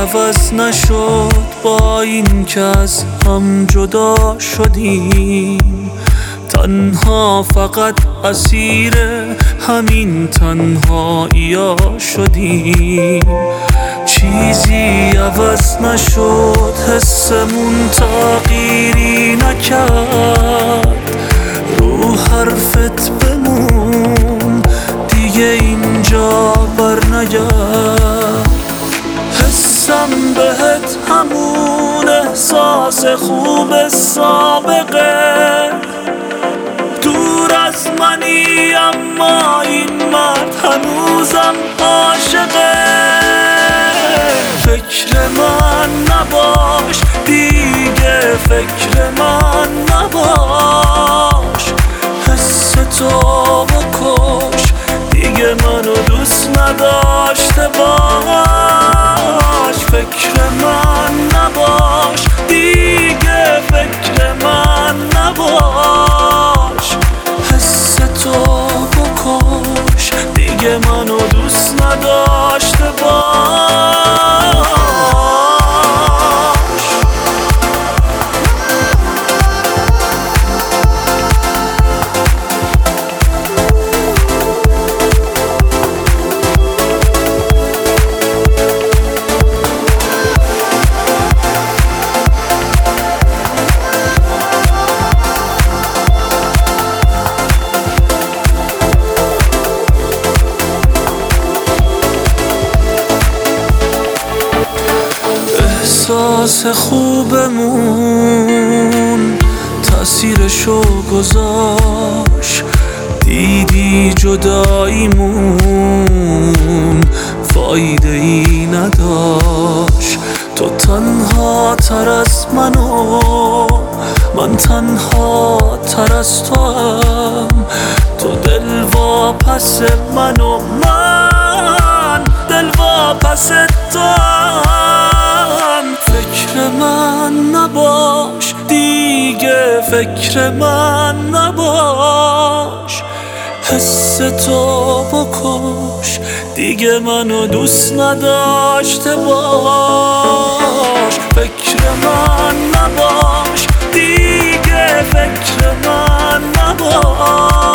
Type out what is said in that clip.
عوض نشد با این که از هم جدا شدیم. تنها فقط اسیر همین تنهایی‌ها شدیم. چیزی عوض نشد، حسمون تغییری نکرد. رو حرفت بمون، دیگه اینجا برنگرد. حسم بهت همون احساس خوب سابقه. دور از منی اما این مرد هنوزم عاشقه. فکر من نباش دیگه، فکر من نباش. حس تو بکش، دیگه منو دوست نداشته باش. فکر من نباش دیگه، فکر من نباش. حس تو بکش، دیگه منو دوست نداشته باش. احساس خوبمون تأثیرشو گذاشت. دیدی جداییمون فایده ای نداشت. تو تنها تر از منو، من تنها تر از تو هم. تو دل واپس منو، من دل واپس تو هم. فکر من نباش دیگه، فکر من نباش. حس تو بکش، دیگه منو دوست نداشته باش. فکر من نباش دیگه، فکر من نباش.